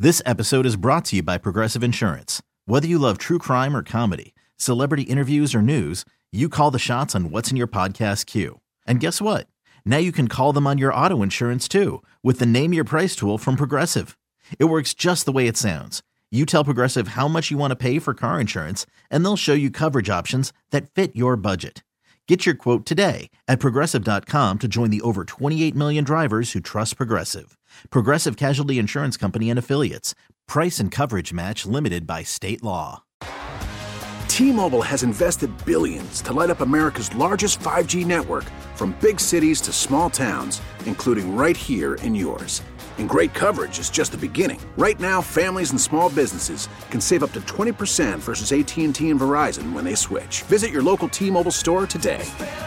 This episode is brought to you by Progressive Insurance. Whether you love true crime or comedy, celebrity interviews or news, you call the shots on what's in your podcast queue. And guess what? Now you can call them on your auto insurance too with the Name Your Price tool from Progressive. It works just the way it sounds. You tell Progressive how much you want to pay for car insurance, and they'll show you coverage options that fit your budget. Get your quote today at Progressive.com to join the over 28 million drivers who trust Progressive. Progressive Casualty Insurance Company and Affiliates. Price and coverage match limited by state law. T-Mobile has invested billions to light up America's largest 5G network, from big cities to small towns, including right here in yours. And great coverage is just the beginning. Right now, families and small businesses can save up to 20% versus AT&T and Verizon when they switch. Visit your local T-Mobile store today.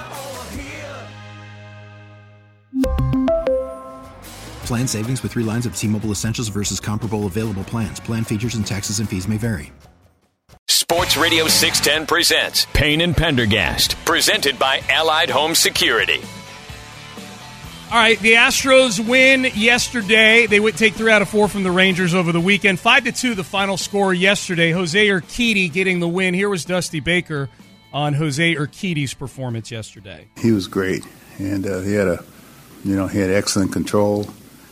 Plan savings with 3 lines of T-Mobile Essentials versus comparable available plans. Plan features and taxes and fees may vary. Sports Radio 610 presents Payne and Pendergast, presented by Allied Home Security. All right, the Astros win yesterday. They would take 3 out of 4 from the Rangers over the weekend. 5-2 the final score yesterday. Jose Urquidy getting the win. Here was Dusty Baker on Jose Urquidy's performance yesterday. He was great, and he had excellent control.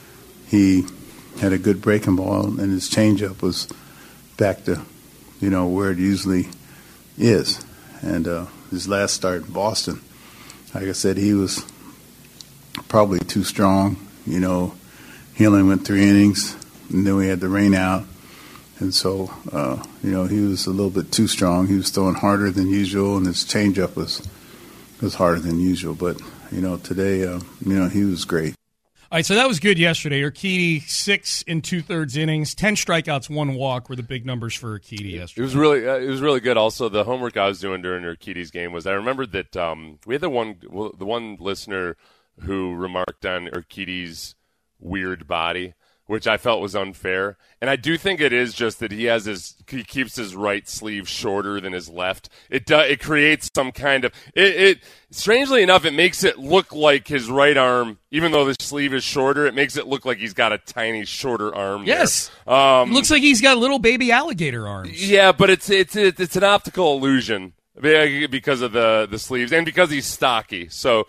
He had a good breaking ball, and his changeup was back to, where it usually is. And his last start in Boston, like I said, he was probably too strong. He only went 3 innings, and then we had the rain out. And so, he was a little bit too strong. He was throwing harder than usual, and his changeup was harder than usual. But, today, he was great. All right, so that was good yesterday. Urquidy, 6 2/3 innings, 10 strikeouts, 1 walk were the big numbers for Urquidy yesterday. It was really good. Also, the homework I was doing during Urquidy's game was I remembered that we had the one listener who remarked on Urquidy's weird body, which I felt was unfair. And I do think it is just that he keeps his right sleeve shorter than his left. It creates some kind of strangely enough, it makes it look like his right arm, even though the sleeve is shorter, it makes it look like he's got a tiny shorter arm. Yes. Looks like he's got little baby alligator arms. Yeah, but it's an optical illusion because of the sleeves and because he's stocky. So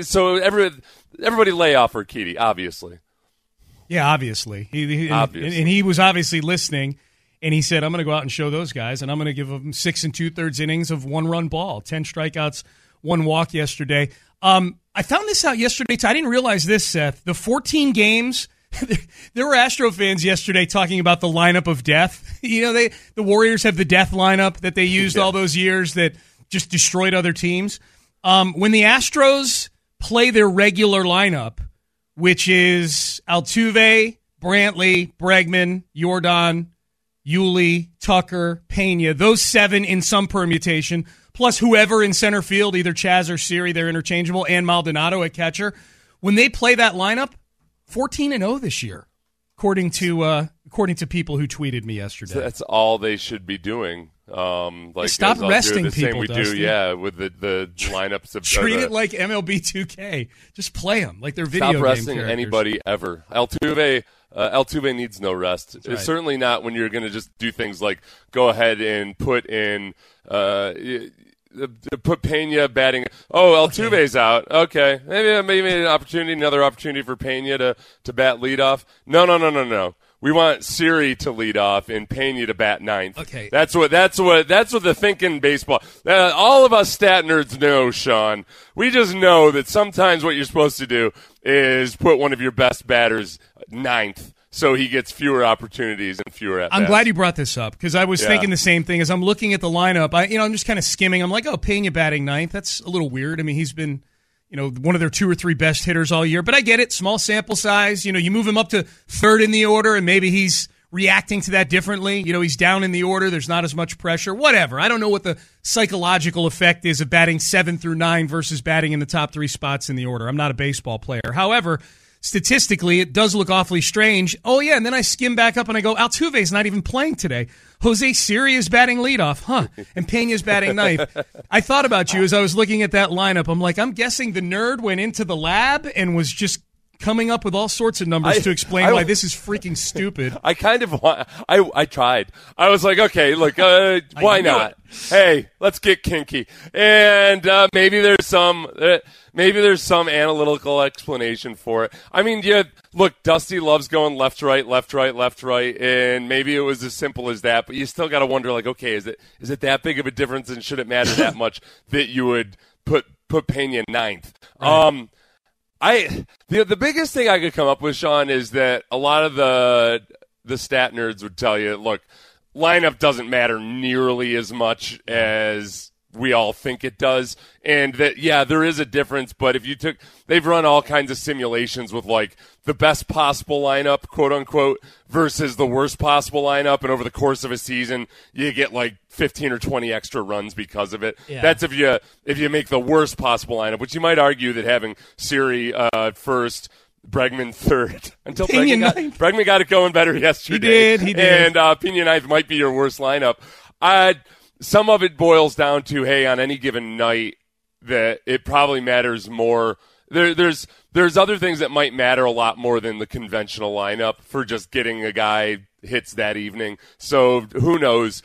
everybody lay off Urquidy, obviously. Yeah, obviously. Obviously. And he was obviously listening, and he said, I'm going to go out and show those guys, and I'm going to give them 6 2/3 innings of 1-run ball, 10 strikeouts, 1 walk yesterday. I found this out yesterday, too. I didn't realize this, Seth. The 14 games, there were Astro fans yesterday talking about the lineup of death. The Warriors have the death lineup that they used all those years that just destroyed other teams. When the Astros play their regular lineup, which is Altuve, Brantley, Bregman, Yordan, Yuli, Tucker, Pena, those 7 in some permutation, plus whoever in center field, either Chaz or Siri, they're interchangeable, and Maldonado at catcher. When they play that lineup, 14-0 this year, according to people who tweeted me yesterday. So that's all they should be doing. Stop resting the people. Same we Dusty. do, with the lineups of treat it like MLB 2K. Just play them like they're video game Stop resting characters. anybody ever. Altuve needs no rest. It's right. Certainly not when you're going to just do things like go ahead and put in. Put Pena batting. Oh, Altuve's out. Okay, maybe another opportunity for Pena to bat leadoff. No. We want Siri to lead off and Pena to bat 9th. Okay, that's what the thinking baseball. All of us stat nerds know, Sean. We just know that sometimes what you're supposed to do is put one of your best batters 9th. So he gets fewer opportunities and fewer at-bats. I'm glad you brought this up because I was thinking the same thing as I'm looking at the lineup. I'm just kind of skimming. I'm like, Pena batting 9th. That's a little weird. I mean, he's been, one of their 2 or 3 best hitters all year. But I get it. Small sample size. You move him up to 3rd in the order, and maybe he's reacting to that differently. He's down in the order. There's not as much pressure. Whatever. I don't know what the psychological effect is of batting 7 through 9 versus batting in the top 3 spots in the order. I'm not a baseball player. However, statistically, it does look awfully strange. Oh, yeah, and then I skim back up and I go, Altuve's not even playing today. Jose Siri is batting leadoff, and Pena's batting 9th. I thought about you as I was looking at that lineup. I'm like, I'm guessing the nerd went into the lab and was just coming up with all sorts of numbers to explain why this is freaking stupid. I kind of want. I tried. I was like, okay, look, why not? Hey, let's get kinky, and maybe there's some analytical explanation for it. I mean, yeah, look, Dusty loves going left, right, and maybe it was as simple as that. But you still got to wonder, like, okay, is it that big of a difference, and should it matter that much that you would put Pena ninth? Right. The biggest thing I could come up with, Sean, is that a lot of the stat nerds would tell you, look, lineup doesn't matter nearly as much as we all think it does, and that, yeah, there is a difference, but if you they've run all kinds of simulations with, like, the best possible lineup, quote unquote, versus the worst possible lineup, and over the course of a season, you get, like, 15 or 20 extra runs because of it. Yeah. That's if you make the worst possible lineup, which you might argue that having Siri first, Bregman third, until Bregman got it going better yesterday. He did. And Pena ninth might be your worst lineup. Some of it boils down to, hey, on any given night, that it probably matters more. There's other things that might matter a lot more than the conventional lineup for just getting a guy hits that evening. So who knows?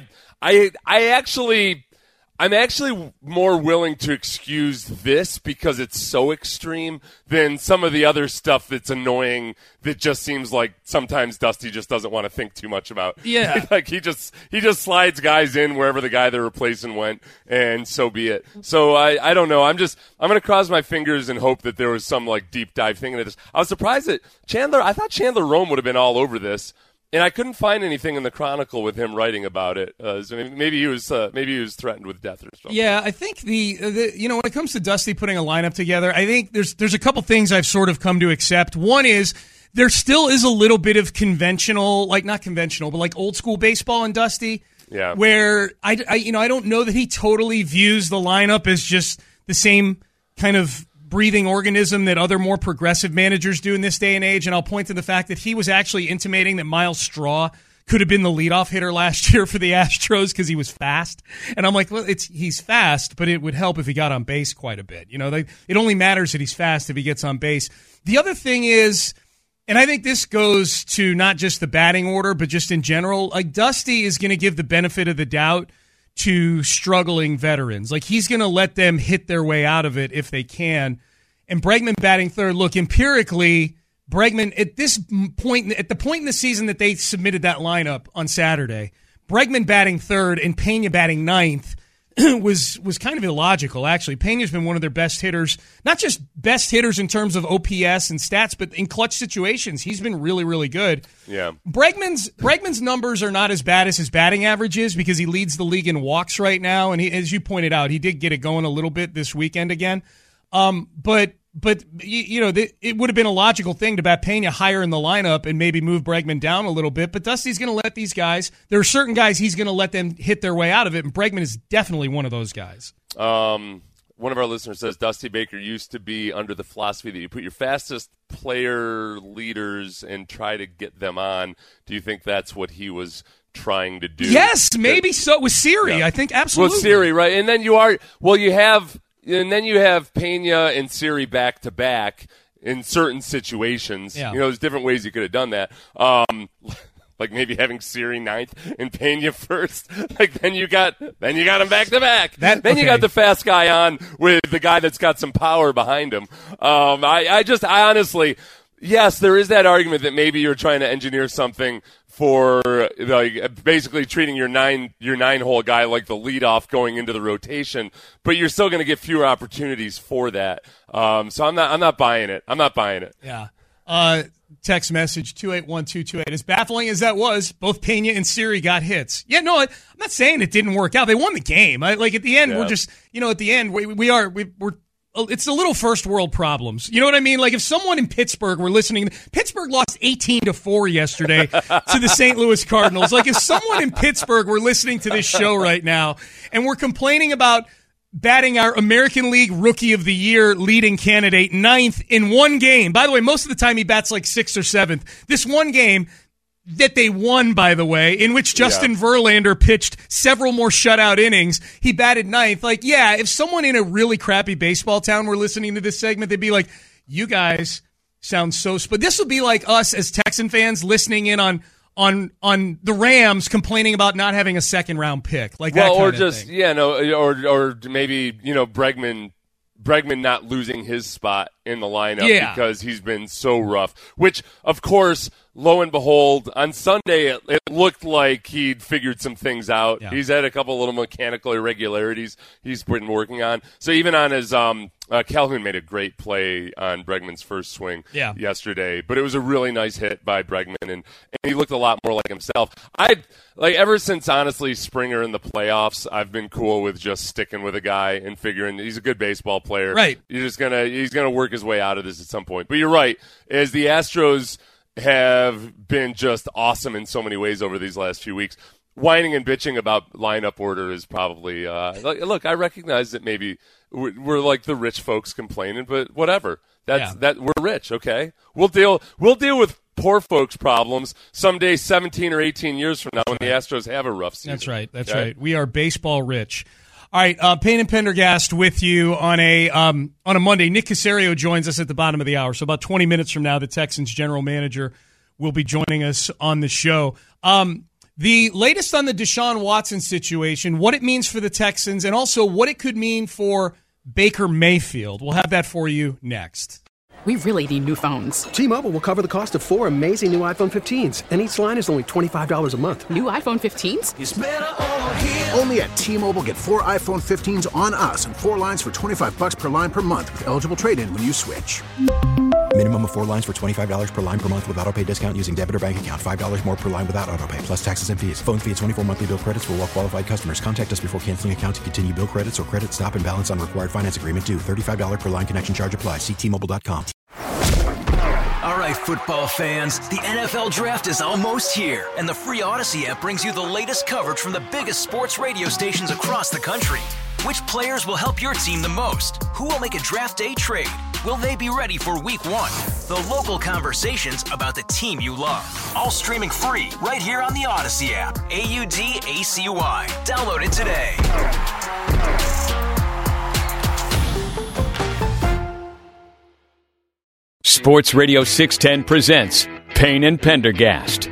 I'm actually more willing to excuse this because it's so extreme than some of the other stuff that's annoying that just seems like sometimes Dusty just doesn't want to think too much about. Yeah. Like he just slides guys in wherever the guy they're replacing went, and so be it. So I don't know. I'm going to cross my fingers and hope that there was some like deep dive thing into this. I was surprised that I thought Chandler Rome would have been all over this. And I couldn't find anything in the Chronicle with him writing about it. So maybe he was threatened with death or something. Yeah, I think the when it comes to Dusty putting a lineup together, I think there's a couple things I've sort of come to accept. One is there still is a little bit of conventional, like not conventional, but like old school baseball in Dusty. Yeah. Where I don't know that he totally views the lineup as just the same kind of breathing organism that other more progressive managers do in this day and age. And I'll point to the fact that he was actually intimating that Miles Straw could have been the leadoff hitter last year for the Astros because he was fast. And I'm like, well, he's fast, but it would help if he got on base quite a bit. It only matters that he's fast if he gets on base. The other thing is, and I think this goes to not just the batting order, but just in general, like Dusty is going to give the benefit of the doubt to struggling veterans. Like he's going to let them hit their way out of it if they can. And Bregman batting third, look, empirically, Bregman at the point in the season that they submitted that lineup on Saturday, Bregman batting third and Pena batting ninth was kind of illogical, actually. Pena's been one of their best hitters, not just best hitters in terms of OPS and stats, but in clutch situations, he's been really, really good. Yeah. Bregman's numbers are not as bad as his batting average is because he leads the league in walks right now, and as you pointed out, he did get it going a little bit this weekend again. But it would have been a logical thing to bat Pena higher in the lineup and maybe move Bregman down a little bit. But Dusty's going to let these guys. There are certain guys he's going to let them hit their way out of it, and Bregman is definitely one of those guys. One of our listeners says Dusty Baker used to be under the philosophy that you put your fastest player leaders and try to get them on. Do you think that's what he was trying to do? Yes, maybe so. With Siri, yeah. I think absolutely. With Siri, right? And then you have Pena and Siri back to back in certain situations. Yeah. There's different ways you could have done that. Like maybe having Siri ninth and Pena first. Like then you got them back to back. You got the fast guy on with the guy that's got some power behind him. I honestly, yes, there is that argument that maybe you're trying to engineer something for like basically treating your nine hole guy like the leadoff going into the rotation, but you're still going to get fewer opportunities for that. So I'm not buying it. Yeah. Text message 281228. As baffling as that was, both Pena and Siri got hits. Yeah, no, I'm not saying it didn't work out. They won the game. Like at the end, we're just at the end we're. It's a little first world problems. You know what I mean? Like if someone in Pittsburgh were listening, Pittsburgh lost 18-4 yesterday to the St. Louis Cardinals. Like if someone in Pittsburgh were listening to this show right now and we're complaining about batting our American League Rookie of the Year leading candidate ninth in one game. By the way, most of the time he bats like sixth or seventh. This one game that they won, by the way, in which Justin Verlander pitched several more shutout innings. He batted ninth. Like, yeah, if someone in a really crappy baseball town were listening to this segment, they'd be like, you guys sounds so. But this will be like us as Texan fans listening in on the Rams complaining about not having a second round pick, like that kind of thing. or maybe Bregman not losing his spot in the lineup because he's been so rough. Which, of course, lo and behold, on Sunday it looked like he'd figured some things out. Yeah. He's had a couple little mechanical irregularities he's been working on. So even on his Calhoun made a great play on Bregman's first swing yesterday, but it was a really nice hit by Bregman, and he looked a lot more like himself. Ever since, honestly, Springer in the playoffs, I've been cool with just sticking with a guy and figuring he's a good baseball player. Right. He's gonna work his way out of this at some point. But you're right, as the Astros have been just awesome in so many ways over these last few weeks. Whining and bitching about lineup order is probably look, I recognize that maybe we're like the rich folks complaining, but whatever. That we're rich, okay? We'll deal with poor folks' problems someday 17 or 18 years from now when the Astros have a rough season. That's right. We are baseball rich. All right, Payne and Pendergast with you on a Monday. Nick Caserio joins us at the bottom of the hour. So about 20 minutes from now, the Texans general manager will be joining us on the show. The latest on the Deshaun Watson situation, what it means for the Texans, and also what it could mean for Baker Mayfield. We'll have that for you next. We really need new phones. T-Mobile will cover the cost of 4 amazing new iPhone 15s, and each line is only $25 a month. New iPhone 15s? It's better over here. Only at T-Mobile, get 4 iPhone 15s on us and 4 lines for $25 per line per month with eligible trade-in when you switch. Minimum of 4 lines for $25 per line per month with autopay discount using debit or bank account. $5 more per line without autopay, plus taxes and fees. Phone fee at 24 monthly bill credits for well-qualified customers. Contact us before canceling account to continue bill credits or credit stop and balance on required finance agreement due. $35 per line connection charge applies. See T-Mobile.com. All right, football fans, the NFL Draft is almost here, and the free Odyssey app brings you the latest coverage from the biggest sports radio stations across the country. Which players will help your team the most? Who will make a draft day trade? Will they be ready for week 1? The local conversations about the team you love. All streaming free right here on the Odyssey app. AUDACY. Download it today. Sports Radio 610 presents Payne and Pendergast.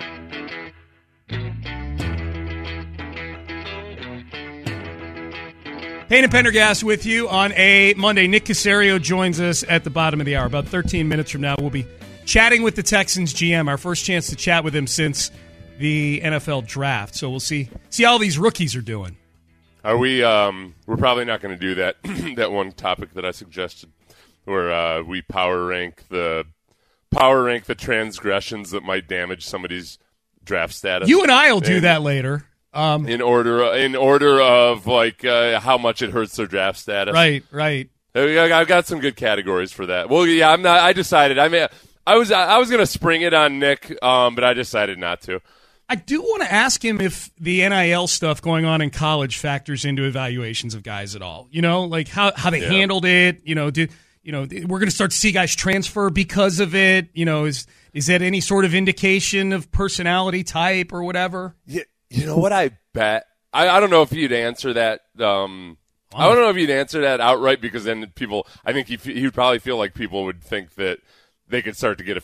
Payne and Pendergast with you on a Monday. Nick Caserio joins us at the bottom of the hour. About 13 minutes from now, we'll be chatting with the Texans GM. Our first chance to chat with him since the NFL Draft. So we'll see how these rookies are doing. Are we? We're probably not going to do that. That one topic that I suggested, where we power rank the transgressions that might damage somebody's draft status. You and I'll do that later. In order of like how much it hurts their draft status. Right. I've got some good categories for that. Well, yeah, I'm not. I decided. I was going to spring it on Nick, but I decided not to. I do want to ask him if the NIL stuff going on in college factors into evaluations of guys at all. You know, like how they handled it. You know, we're going to start to see guys transfer because of it. You know, is that any sort of indication of personality type or whatever? Yeah. You know what I bet? I don't know if you'd answer that. I don't know if you'd answer that outright, because then people, I think he'd probably feel like people would think that they could start to get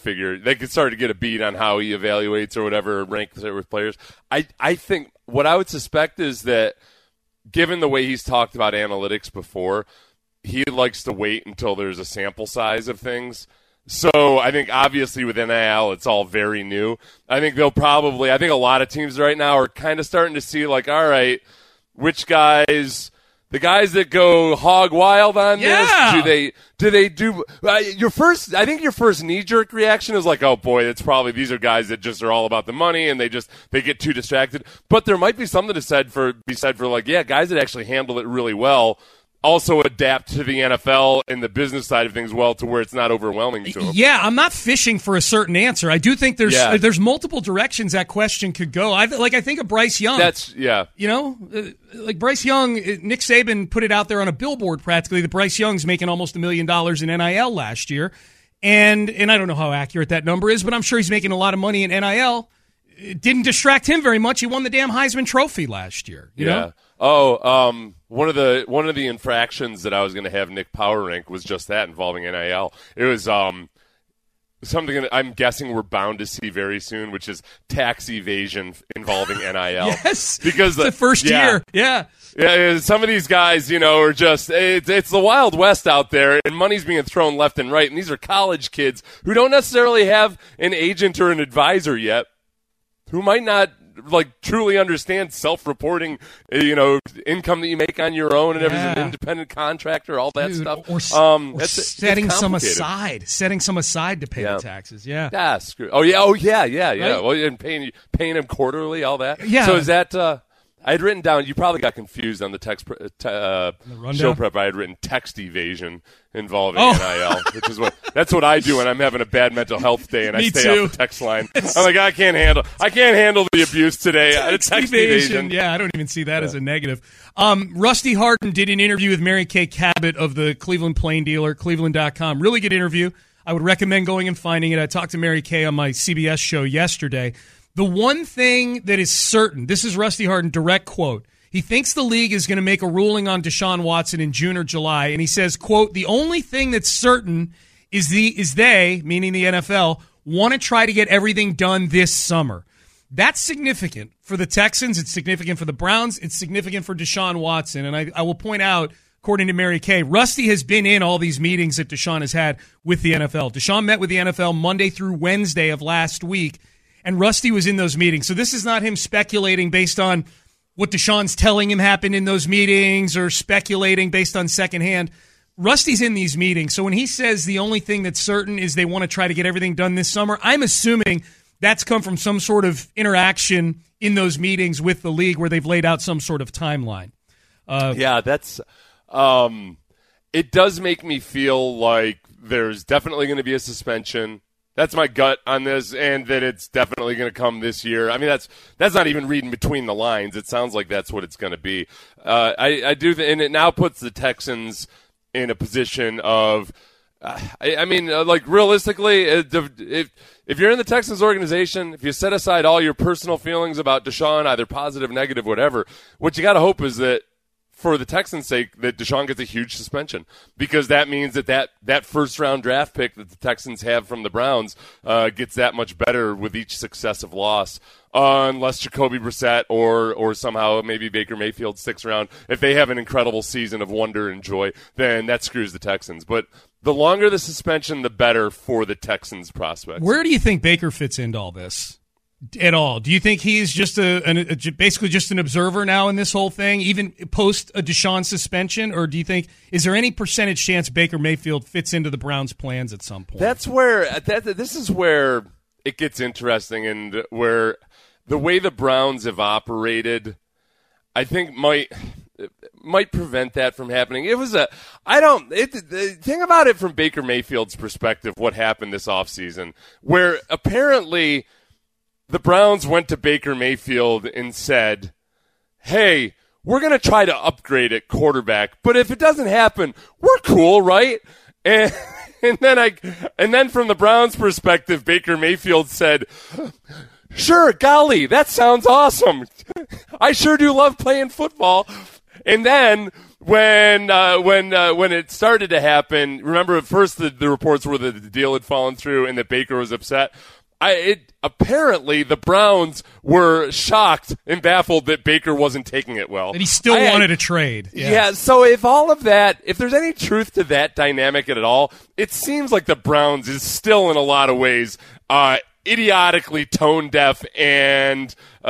a beat on how he evaluates or whatever, ranks it with players. I think what I would suspect is that, given the way he's talked about analytics before, he likes to wait until there's a sample size of things. So I think obviously with NIL, it's all very new. I think a lot of teams right now are kind of starting to see like, all right, which guys, the guys that go hog wild on this, do they do your first knee jerk reaction is like, oh boy, these are guys that just are all about the money and they get too distracted. But there might be something to be said for like, yeah, guys that actually handle it really well also adapt to the NFL and the business side of things well, to where it's not overwhelming to them. Yeah, I'm not fishing for a certain answer. I do think there's multiple directions that question could go. I think of Bryce Young. You know, like Bryce Young, Nick Saban put it out there on a billboard practically that Bryce Young's making almost $1 million in NIL last year. And I don't know how accurate that number is, but I'm sure he's making a lot of money in NIL. It didn't distract him very much. He won the damn Heisman Trophy last year. You know? Oh, one of the infractions that I was going to have Nick power rank was just that, involving NIL. It was something that I'm guessing we're bound to see very soon, which is tax evasion involving NIL. Yes, because the first year, yeah, some of these guys, are just it's the Wild West out there, and money's being thrown left and right, and these are college kids who don't necessarily have an agent or an advisor yet, who might not truly understand self-reporting, income that you make on your own, and as an independent contractor, all that stuff. Or setting some aside to pay the taxes. Yeah. Yeah. Oh yeah. Right? Well, and paying them quarterly, all that. Yeah. So is that? I had written down. You probably got confused on the text show prep. I had written text evasion involving NIL, which is that's what I do when I'm having a bad mental health day and I stay off the text line. I'm like, I can't handle the abuse today. Text evasion. Yeah, I don't even see that as a negative. Rusty Hardin did an interview with Mary Kay Cabot of the Cleveland Plain Dealer, Cleveland.com. Really good interview. I would recommend going and finding it. I talked to Mary Kay on my CBS show yesterday. The one thing that is certain, this is Rusty Hardin, direct quote, he thinks the league is going to make a ruling on Deshaun Watson in June or July, and he says, quote, the only thing that's certain is they, meaning the NFL, want to try to get everything done this summer. That's significant for the Texans. It's significant for the Browns. It's significant for Deshaun Watson. And I will point out, according to Mary Kay, Rusty has been in all these meetings that Deshaun has had with the NFL. Deshaun met with the NFL Monday through Wednesday of last week, and Rusty was in those meetings. So this is not him speculating based on what Deshaun's telling him happened in those meetings or speculating based on secondhand. Rusty's in these meetings. So when he says the only thing that's certain is they want to try to get everything done this summer, I'm assuming that's come from some sort of interaction in those meetings with the league where they've laid out some sort of timeline. That's it does make me feel like there's definitely going to be a suspension. That's my gut on this, and that it's definitely going to come this year. I mean, that's not even reading between the lines. It sounds like that's what it's going to be. I do, and it now puts the Texans in a position of, realistically, if you're in the Texans organization, if you set aside all your personal feelings about Deshaun, either positive, negative, whatever, what you got to hope is that, for the Texans' sake, that Deshaun gets a huge suspension, because that means that first-round draft pick that the Texans have from the Browns gets that much better with each successive loss, unless Jacoby Brissett or somehow maybe Baker Mayfield sticks around. If they have an incredible season of wonder and joy, then that screws the Texans. But the longer the suspension, the better for the Texans' prospects. Where do you think Baker fits into all this? At all? Do you think he's just basically just an observer now in this whole thing, even post a Deshaun suspension? Or do you think, is there any percentage chance Baker Mayfield fits into the Browns' plans at some point? That's where this is where it gets interesting, and where the way the Browns have operated, I think might prevent that from happening. The thing about it from Baker Mayfield's perspective, what happened this offseason, where apparently the Browns went to Baker Mayfield and said, hey, we're going to try to upgrade at quarterback, but if it doesn't happen, we're cool, right? And then from the Browns' perspective, Baker Mayfield said, sure, golly, that sounds awesome. I sure do love playing football. And then when it started to happen, remember at first the reports were that the deal had fallen through and that Baker was upset. Apparently the Browns were shocked and baffled that Baker wasn't taking it well. And he still wanted a trade. Yeah, so if there's any truth to that dynamic at all, it seems like the Browns is still in a lot of ways idiotically tone deaf and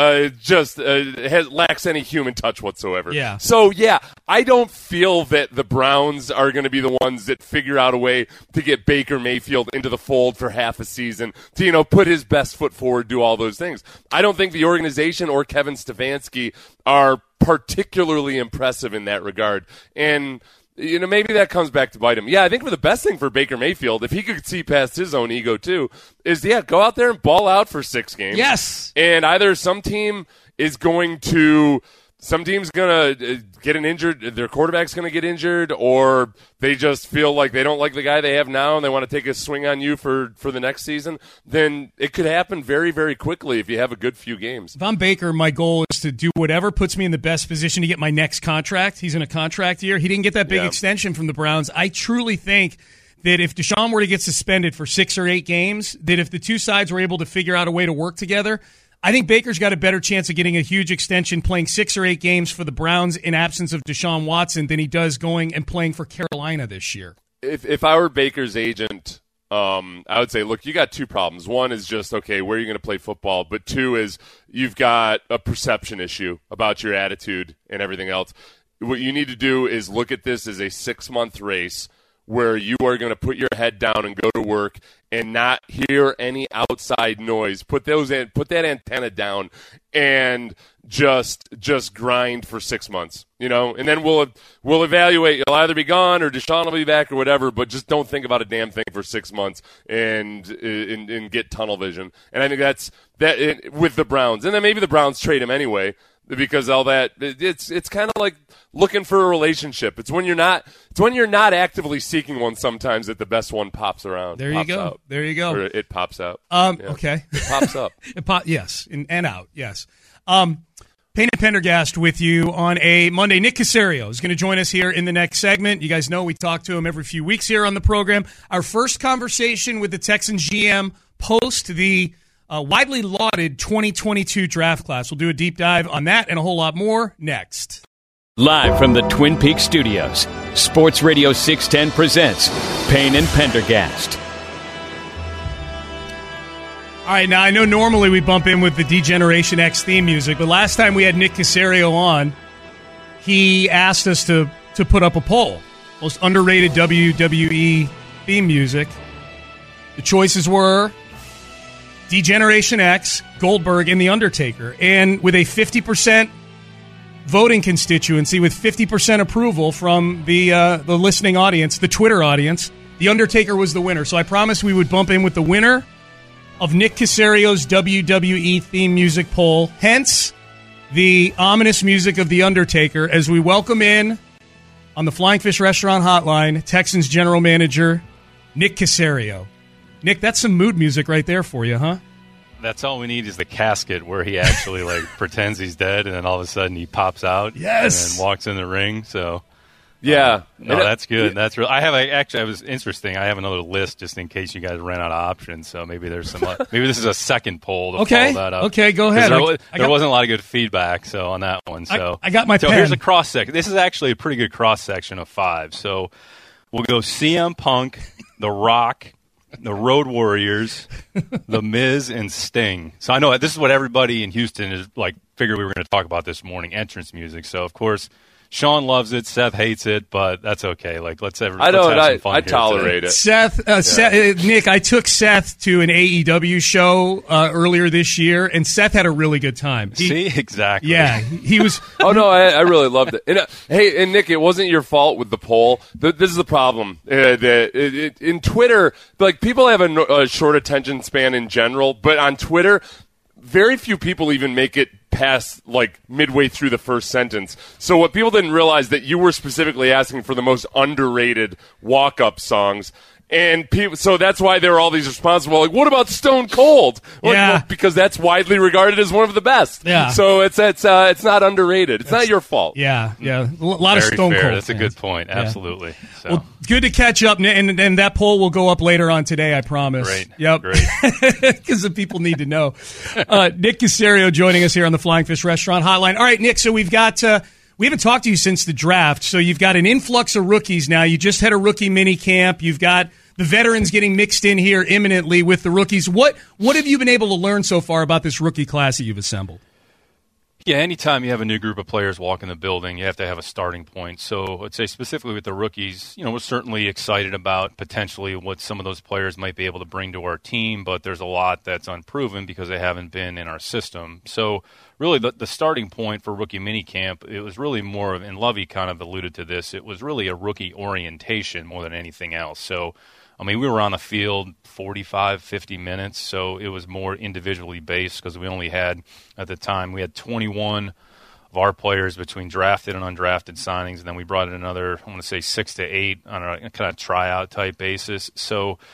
lacks any human touch whatsoever. Yeah. So, I don't feel that the Browns are going to be the ones that figure out a way to get Baker Mayfield into the fold for half a season to, put his best foot forward, do all those things. I don't think the organization or Kevin Stefanski are particularly impressive in that regard. And maybe that comes back to bite him. Yeah, I think the best thing for Baker Mayfield, if he could see past his own ego too, is, go out there and ball out for 6 games. Yes. And either some team's going to get their quarterback's going to get injured, or they just feel like they don't like the guy they have now and they want to take a swing on you for the next season, then it could happen very, very quickly if you have a good few games. If I'm Baker, my goal is to do whatever puts me in the best position to get my next contract. He's in a contract year. He didn't get that big extension from the Browns. I truly think that if Deshaun were to get suspended for 6 or 8 games, that if the two sides were able to figure out a way to work together, I think Baker's got a better chance of getting a huge extension playing 6 or 8 games for the Browns in absence of Deshaun Watson than he does going and playing for Carolina this year. If I were Baker's agent, I would say, look, you got 2 problems. One is just, okay, where are you going to play football? But 2 is you've got a perception issue about your attitude and everything else. What you need to do is look at this as a 6-month race where you are going to put your head down and go to work and not hear any outside noise. Put that antenna down and just grind for 6 months, and then we'll evaluate. You'll either be gone or Deshaun will be back or whatever, but just don't think about a damn thing for 6 months and get tunnel vision. And I think that's that with the Browns. And then maybe the Browns trade him anyway, because all that it's kind of like looking for a relationship. It's when you're not actively seeking one sometimes that the best one pops around. There you go. Out. There you go. Or it pops out. Okay. It pops up. Yes, and out. Yes. Payne and Pendergast with you on a Monday. Nick Caserio is going to join us here in the next segment. You guys know we talk to him every few weeks here on the program. Our first conversation with the Texans GM post the widely lauded 2022 draft class. We'll do a deep dive on that and a whole lot more next. Live from the Twin Peaks studios, Sports Radio 610 presents Payne and Pendergast. All right, now I know normally we bump in with the D-Generation X theme music, but last time we had Nick Caserio on, he asked us to put up a poll. Most underrated WWE theme music. The choices were D-Generation X, Goldberg, and The Undertaker. And with a 50% voting constituency, with 50% approval from the listening audience, the Twitter audience, The Undertaker was the winner. So I promised we would bump in with the winner of Nick Caserio's WWE theme music poll. Hence, the ominous music of The Undertaker as we welcome in on the Flying Fish Restaurant Hotline, Texans General Manager Nick Caserio. Nick, that's some mood music right there for you, huh? That's all we need is the casket where he actually pretends he's dead, and then all of a sudden he pops out. Yes, and then walks in the ring. So yeah, no, that's good. That's real. I was interesting. I have another list just in case you guys ran out of options. So maybe there's some. Maybe this is a second poll to follow that up. Okay, go ahead. There wasn't a lot of good feedback on that one. So I got my pen. Here's a cross section. This is actually a pretty good cross section of 5. So we'll go CM Punk, The Rock, the Road Warriors, The Miz, and Sting. So I know this is what everybody in Houston is figured we were going to talk about this morning, entrance music. So, of course, Sean loves it. Seth hates it, but that's okay. Let's have some fun I tolerate it. Seth, Nick, I took Seth to an AEW show earlier this year, and Seth had a really good time. See, exactly. Yeah, he was. Oh no, I really loved it. And, hey, and Nick, it wasn't your fault with the poll. This is the problem. In Twitter, people have a short attention span in general, but on Twitter, very few people even make it past midway through the first sentence. So what people didn't realize that you were specifically asking for the most underrated walk-up songs. And people, so that's why there are all these responses. Well, what about Stone Cold? Yeah. Because that's widely regarded as one of the best. Yeah. So it's not underrated. It's not your fault. Yeah. A lot of Very Stone fair. Cold. That's a good point. Absolutely. So. Well, good to catch up, and that poll will go up later on today, I promise. Great. Yep. Great. Because the people need to know. Nick Caserio joining us here on the Flying Fish Restaurant Hotline. All right, Nick, so we've got we haven't talked to you since the draft, so you've got an influx of rookies now. You just had a rookie mini camp. You've got the veterans getting mixed in here imminently with the rookies. What have you been able to learn so far about this rookie class that you've assembled? Yeah, anytime you have a new group of players walk in the building, you have to have a starting point. So I'd say specifically with the rookies, we're certainly excited about potentially what some of those players might be able to bring to our team, but there's a lot that's unproven because they haven't been in our system. So really the starting point for rookie minicamp, it was really more of, and Lovey kind of alluded to this, it was really a rookie orientation more than anything else. So we were on the field 45, 50 minutes, so it was more individually based because we only had, at the time, we had 21 of our players between drafted and undrafted signings, and then we brought in another, I want to say 6 to 8 on a kind of tryout type basis. So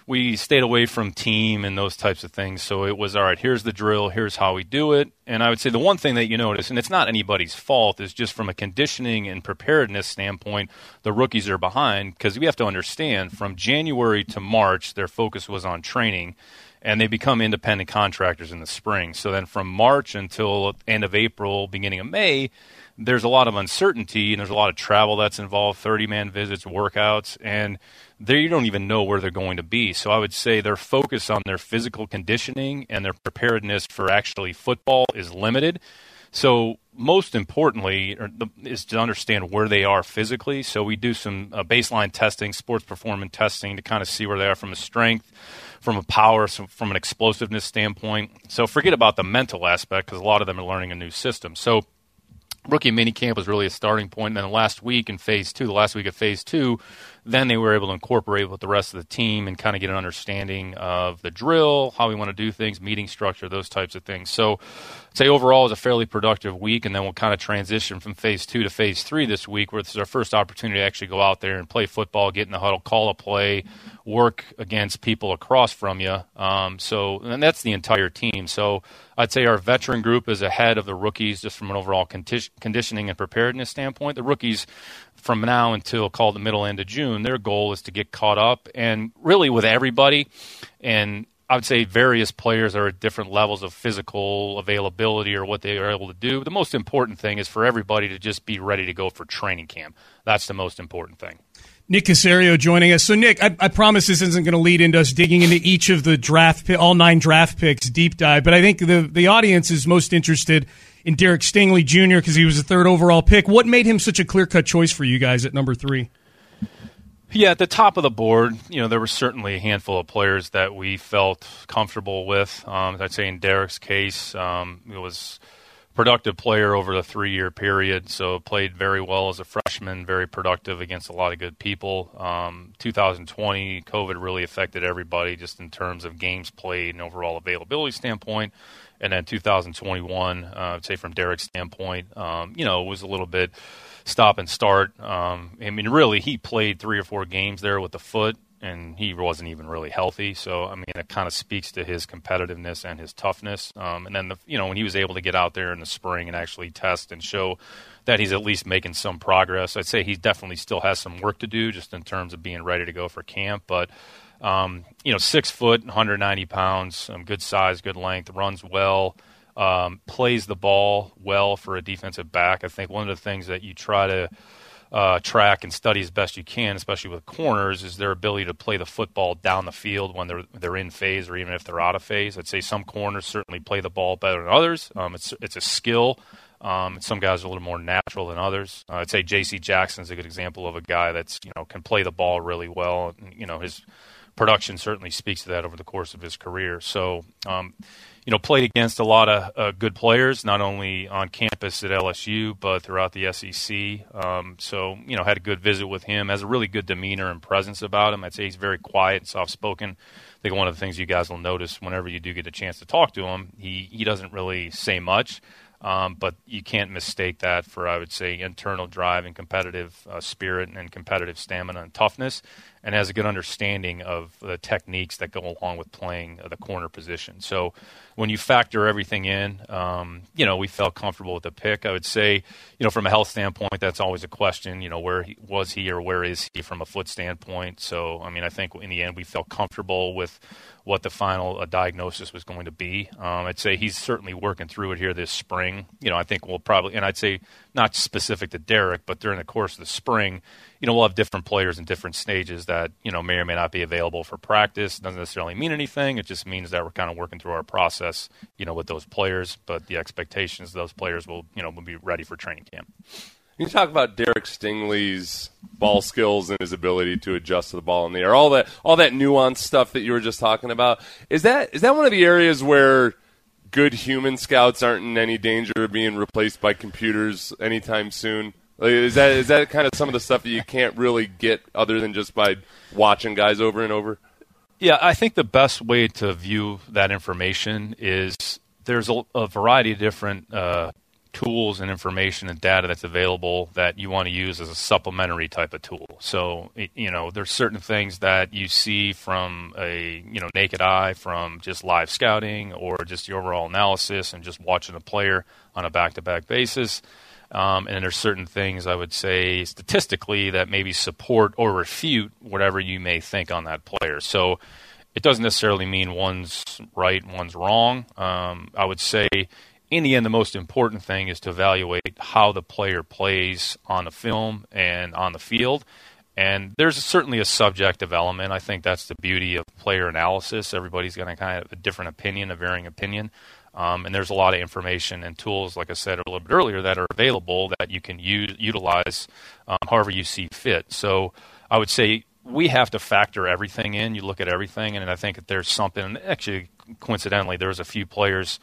we stayed away from team and those types of things. So it was, all right, here's the drill, here's how we do it. And I would say the one thing that you notice, and it's not anybody's fault, is just from a conditioning and preparedness standpoint, the rookies are behind, because we have to understand from January to March, their focus was on training, and they become independent contractors in the spring. So then from March until end of April, beginning of May, there's a lot of uncertainty, and there's a lot of travel that's involved, 30-man visits, workouts, and there you don't even know where they're going to be. So I would say their focus on their physical conditioning and their preparedness for actually football is limited. So most importantly is to understand where they are physically. So we do some baseline testing, sports performance testing, to kind of see where they are from a strength, from a power, from an explosiveness standpoint. So forget about the mental aspect, because a lot of them are learning a new system. So rookie minicamp was really a starting point. And then the last week of phase two, then they were able to incorporate with the rest of the team and kind of get an understanding of the drill, how we want to do things, meeting structure, those types of things. So I'd say overall it was a fairly productive week, and then we'll kind of transition from phase 2 to phase 3 this week, where this is our first opportunity to actually go out there and play football, get in the huddle, call a play, work against people across from you. And that's the entire team. So I'd say our veteran group is ahead of the rookies just from an overall conditioning and preparedness standpoint. The rookies, from now until the middle end of June, their goal is to get caught up, and really with everybody. And I would say various players are at different levels of physical availability or what they are able to do. The most important thing is for everybody to just be ready to go for training camp. That's the most important thing. Nick Caserio joining us. So, Nick, I promise this isn't going to lead into us digging into each of the all 9 draft picks deep dive, but I think the audience is most interested in Derek Stingley Jr. because he was the 3rd overall pick. What made him such a clear-cut choice for you guys at number 3? Yeah, at the top of the board, there were certainly a handful of players that we felt comfortable with. I'd say in Derek's case, it was productive player over the 3-year period, so played very well as a freshman, very productive against a lot of good people. 2020, COVID really affected everybody just in terms of games played and overall availability standpoint. And then 2021, I'd say from Derek's standpoint, it was a little bit stop and start. Really, he played 3 or 4 games there with the foot, and he wasn't even really healthy. So, it kind of speaks to his competitiveness and his toughness. And then, when he was able to get out there in the spring and actually test and show that he's at least making some progress, I'd say he definitely still has some work to do just in terms of being ready to go for camp. But 6 foot, 190 pounds, good size, good length, runs well, plays the ball well for a defensive back. I think one of the things that you try to track and study as best you can, especially with corners, is their ability to play the football down the field when they're in phase or even if they're out of phase. I'd say some corners certainly play the ball better than others. It's a skill. Some guys are a little more natural than others. I'd say J.C. Jackson is a good example of a guy that's can play the ball really well. His production certainly speaks to that over the course of his career. So, played against a lot of good players, not only on campus at LSU, but throughout the SEC. Had a good visit with him, has a really good demeanor and presence about him. I'd say he's very quiet and soft-spoken. I think one of the things you guys will notice whenever you do get a chance to talk to him, he doesn't really say much. But you can't mistake that for, I would say, internal drive and competitive spirit and competitive stamina and toughness, and has a good understanding of the techniques that go along with playing the corner position. So when you factor everything in, we felt comfortable with the pick. I would say, from a health standpoint, that's always a question, where was he or where is he from a foot standpoint. So, I think in the end we felt comfortable with what the final diagnosis was going to be. I'd say he's certainly working through it here this spring. I think we'll probably, and I'd say not specific to Derek, but during the course of the spring, we'll have different players in different stages that, may or may not be available for practice. It doesn't necessarily mean anything. It just means that we're kind of working through our process, with those players. But the expectations those players will be ready for training camp. You talk about Derek Stingley's ball skills and his ability to adjust to the ball in the air, all that nuanced stuff that you were just talking about. Is that one of the areas where good human scouts aren't in any danger of being replaced by computers anytime soon? Is that kind of some of the stuff that you can't really get other than just by watching guys over and over? Yeah, I think the best way to view that information is there's a variety of different tools and information and data that's available that you want to use as a supplementary type of tool. So, there's certain things that you see from a, naked eye from just live scouting or just the overall analysis and just watching a player on a back-to-back basis. And then there's certain things I would say statistically that maybe support or refute whatever you may think on that player. So it doesn't necessarily mean one's right and one's wrong. I would say in the end, the most important thing is to evaluate how the player plays on the film and on the field. And there's certainly a subjective element. I think that's the beauty of player analysis. Everybody's going to kind of have a different opinion, a varying opinion. And there's a lot of information and tools, like I said a little bit earlier, that are available that you can utilize however you see fit. So I would say we have to factor everything in. You look at everything, and I think that there's something. Actually, coincidentally, there's a few players.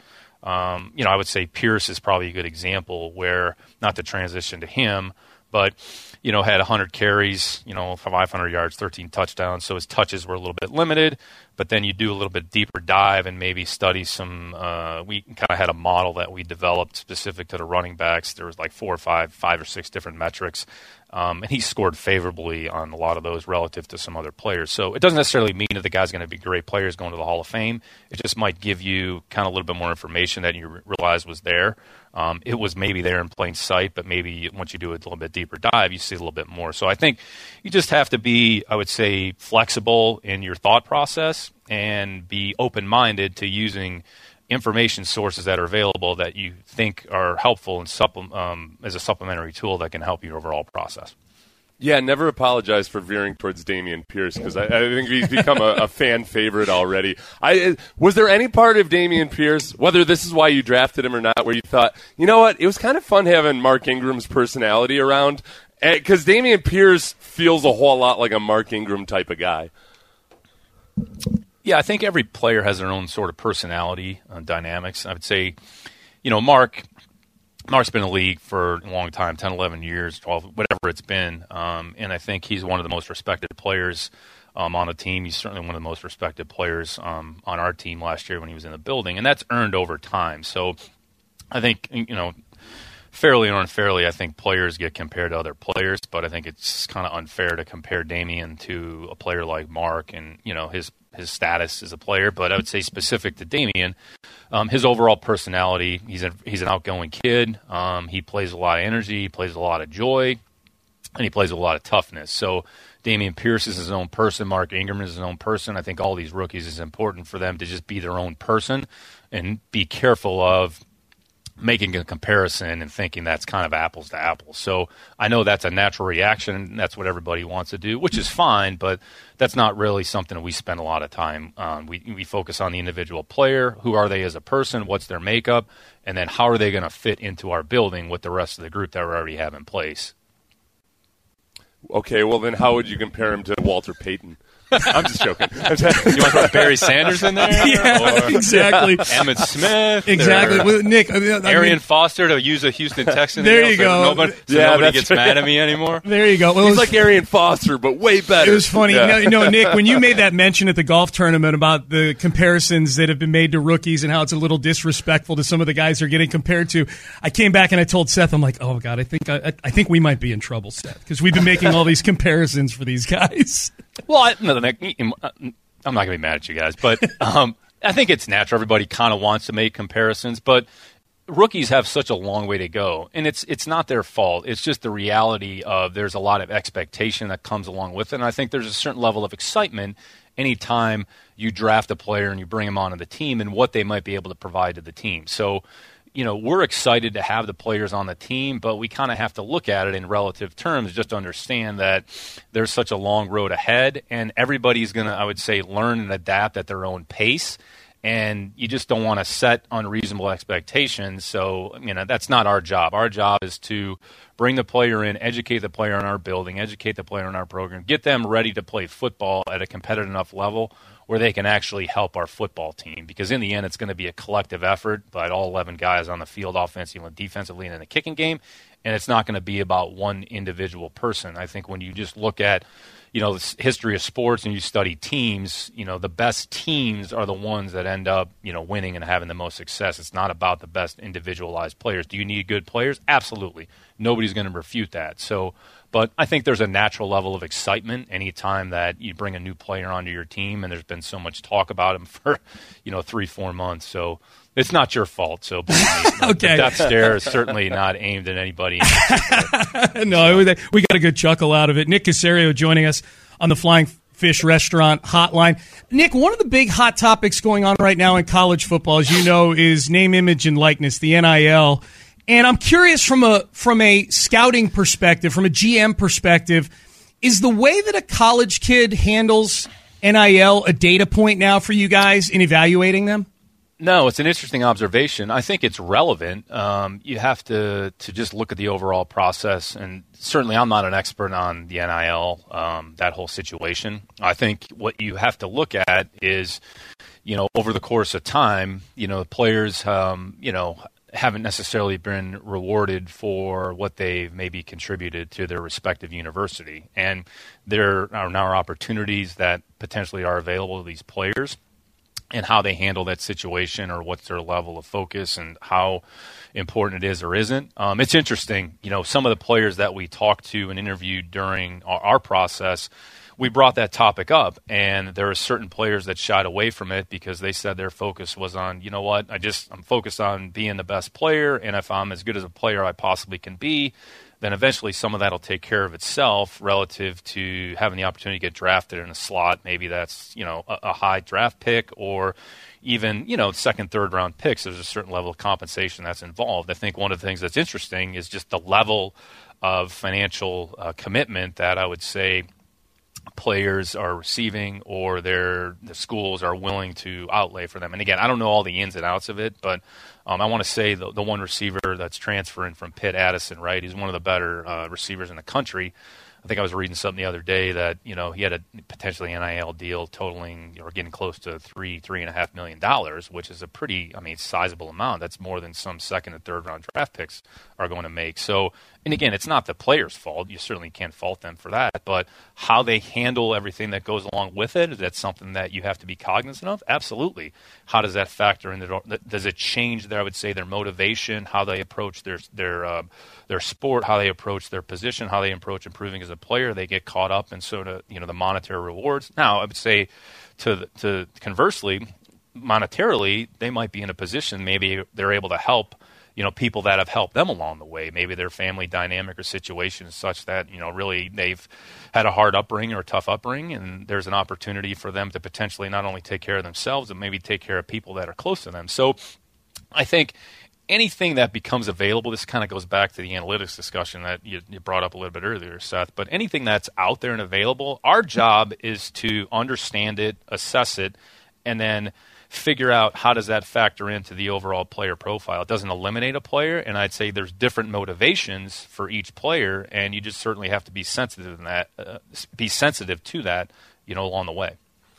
I would say Pierce is probably a good example where, not to transition to him, but, had 100 carries, 500 yards, 13 touchdowns. So his touches were a little bit limited, but then you do a little bit deeper dive and maybe study some, we kind of had a model that we developed specific to the running backs. There was like 5 or 6 different metrics. And he scored favorably on a lot of those relative to some other players. So it doesn't necessarily mean that the guy's going to be great players going to the Hall of Fame. It just might give you kind of a little bit more information that you realize was there. It was maybe there in plain sight, but maybe once you do a little bit deeper dive, you see a little bit more. So I think you just have to be, I would say, flexible in your thought process and be open-minded to using information sources that are available that you think are helpful and as a supplementary tool that can help your overall process. Yeah, never apologize for veering towards Dameon Pierce because I think he's become a fan favorite already. Was there any part of Dameon Pierce, whether this is why you drafted him or not, where you thought, you know what, it was kind of fun having Mark Ingram's personality around? Because Dameon Pierce feels a whole lot like a Mark Ingram type of guy. Yeah, I think every player has their own sort of personality dynamics. I would say, Mark's been in the league for a long time, 10, 11 years, 12, whatever it's been. And I think he's one of the most respected players on the team. He's certainly one of the most respected players on our team last year when he was in the building. And that's earned over time. So I think, fairly or unfairly, I think players get compared to other players. But I think it's kind of unfair to compare Dameon to a player like Mark and, his status as a player. But I would say specific to Dameon, his overall personality, he's an outgoing kid. He plays a lot of energy, he plays a lot of joy, and he plays a lot of toughness. So Dameon Pierce is his own person. Mark Ingram is his own person. I think all these rookies, is important for them to just be their own person and be careful of making a comparison and thinking that's kind of apples to apples. So I know that's a natural reaction, and that's what everybody wants to do, which is fine, but that's not really something that we spend a lot of time on. We focus on the individual player. Who are they as a person? What's their makeup? And then how are they going to fit into our building with the rest of the group that we already have in place? Okay, well then how would you compare him to Walter Payton? I'm just joking. You want to put Barry Sanders in there? Yeah, exactly. Emmitt Smith. Exactly. Well, Nick. Arian Foster to use a Houston Texan. There you go. Nobody gets mad at me anymore. There you go. Well, he's like Arian Foster, but way better. It was funny. Yeah. Nick, when you made that mention at the golf tournament about the comparisons that have been made to rookies and how it's a little disrespectful to some of the guys they're getting compared to, I came back and I told Seth, I'm like, oh, God, I think we might be in trouble, Seth, because we've been making all these comparisons for these guys. Well, I'm not going to be mad at you guys, but I think it's natural. Everybody kind of wants to make comparisons, but rookies have such a long way to go, and it's not their fault. It's just the reality of there's a lot of expectation that comes along with it, and I think there's a certain level of excitement anytime you draft a player and you bring them onto the team and what they might be able to provide to the team. So, we're excited to have the players on the team, but we kind of have to look at it in relative terms, just to understand that there's such a long road ahead, and everybody's going to, I would say, learn and adapt at their own pace, and you just don't want to set unreasonable expectations. So, that's not our job. Our job is to bring the player in, educate the player in our building, educate the player in our program, get them ready to play football at a competitive enough level where they can actually help our football team. Because in the end, it's going to be a collective effort by all 11 guys on the field, offensively and defensively, and in the kicking game. And it's not going to be about one individual person. I think when you just look at, the history of sports and you study teams, the best teams are the ones that end up, winning and having the most success. It's not about the best individualized players. Do you need good players? Absolutely. Nobody's going to refute that. But I think there's a natural level of excitement anytime that you bring a new player onto your team, and there's been so much talk about him for, 3-4 months. So it's not your fault. So okay. That stare is certainly not aimed at anybody. No, we got a good chuckle out of it. Nick Caserio joining us on the Flying Fish Restaurant Hotline. Nick, one of the big hot topics going on right now in college football, as you know, is name, image, and likeness, the NIL. And I'm curious from a scouting perspective, from a GM perspective, is the way that a college kid handles NIL a data point now for you guys in evaluating them? No, it's an interesting observation. I think it's relevant. You have to just look at the overall process, and certainly I'm not an expert on the NIL, that whole situation. I think what you have to look at is, over the course of time, the players, haven't necessarily been rewarded for what they've maybe contributed to their respective university. And there are now opportunities that potentially are available to these players, and how they handle that situation or what's their level of focus and how important it is or isn't. It's interesting, some of the players that we talked to and interviewed during our process, we brought that topic up, and there are certain players that shied away from it because they said their focus was on, I'm focused on being the best player, and if I'm as good as a player I possibly can be, then eventually some of that will take care of itself relative to having the opportunity to get drafted in a slot. Maybe that's, a high draft pick, or even, second, third round picks. There's a certain level of compensation that's involved. I think one of the things that's interesting is just the level of financial commitment that I would say players are receiving, or the schools are willing to outlay for them. And again, I don't know all the ins and outs of it, but I want to say the one receiver that's transferring from Pitt, Addison, right? He's one of the better receivers in the country. I think I was reading something the other day that, he had a potentially NIL deal totaling or getting close to $3.5 million, which is a pretty, sizable amount. That's more than some second and third round draft picks are going to make. So, and again, it's not the player's fault. You certainly can't fault them for that. But how they handle everything that goes along with it, is that something that you have to be cognizant of? Absolutely. How does that factor in? Does it change I would say, their motivation, how they approach their sport, how they approach their position, how they approach improving as a player? They get caught up in sort of, the monetary rewards. Now, I would say to conversely, monetarily, they might be in a position, maybe they're able to help, people that have helped them along the way. Maybe their family dynamic or situation is such that, really they've had a hard upbringing or a tough upbringing, and there's an opportunity for them to potentially not only take care of themselves, but maybe take care of people that are close to them. So I think anything that becomes available, this kind of goes back to the analytics discussion that you brought up a little bit earlier, Seth, but anything that's out there and available, our job is to understand it, assess it, and then figure out how does that factor into the overall player profile. It doesn't eliminate a player, and I'd say there's different motivations for each player, and you just certainly have to be sensitive to that, along the way.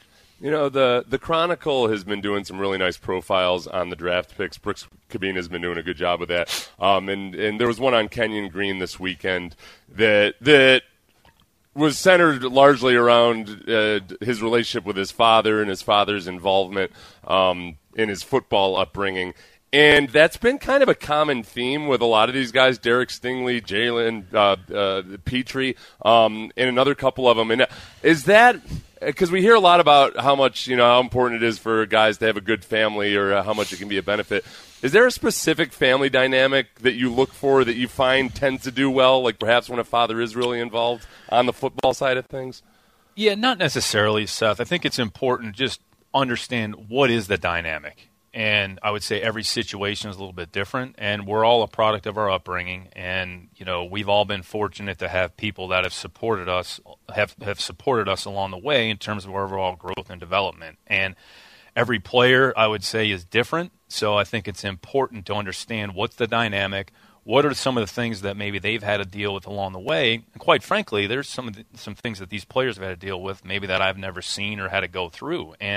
The Chronicle has been doing some really nice profiles on the draft picks. Brooks Cabine has been doing a good job with that. And there was one on Kenyon Green this weekend that was centered largely around his relationship with his father and his father's involvement in his football upbringing. And that's been kind of a common theme with a lot of these guys, Derek Stingley, Jalen Petrie, and another couple of them. And is that – because we hear a lot about how much, how important it is for guys to have a good family, or how much it can be a benefit. Is there a specific family dynamic that you look for that you find tends to do well, like perhaps when a father is really involved on the football side of things? Yeah, not necessarily, Seth. I think it's important to just understand what is the dynamic. And I would say every situation is a little bit different, and we're all a product of our upbringing. And we've all been fortunate to have people that have supported us along the way in terms of our overall growth and development. And every player, I would say, is different. So I think it's important to understand what's the dynamic, what are some of the things that maybe they've had to deal with along the way. And quite frankly, there's some things that these players have had to deal with maybe that I've never seen or had to go through. And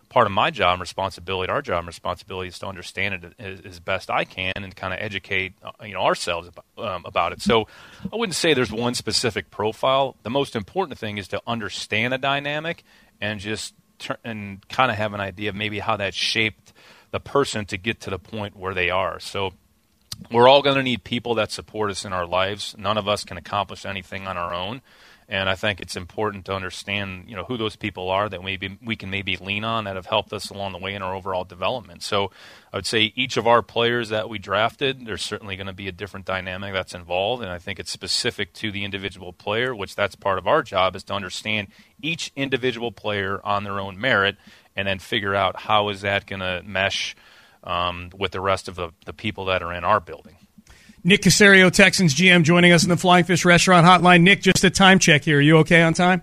part of my job and responsibility, our job and responsibility, is to understand it as best I can and kind of educate ourselves about it. So I wouldn't say there's one specific profile. The most important thing is to understand the dynamic and just and kind of have an idea of maybe how that shaped the person to get to the point where they are. So we're all going to need people that support us in our lives. None of us can accomplish anything on our own. And I think it's important to understand, who those people are that we can maybe lean on that have helped us along the way in our overall development. So I would say each of our players that we drafted, there's certainly going to be a different dynamic that's involved. And I think it's specific to the individual player, which that's part of our job, is to understand each individual player on their own merit and then figure out how is that going to mesh with the rest of the people that are in our building. Nick Caserio, Texans GM, joining us in the Flying Fish Restaurant Hotline. Nick, just a time check here. Are you okay on time?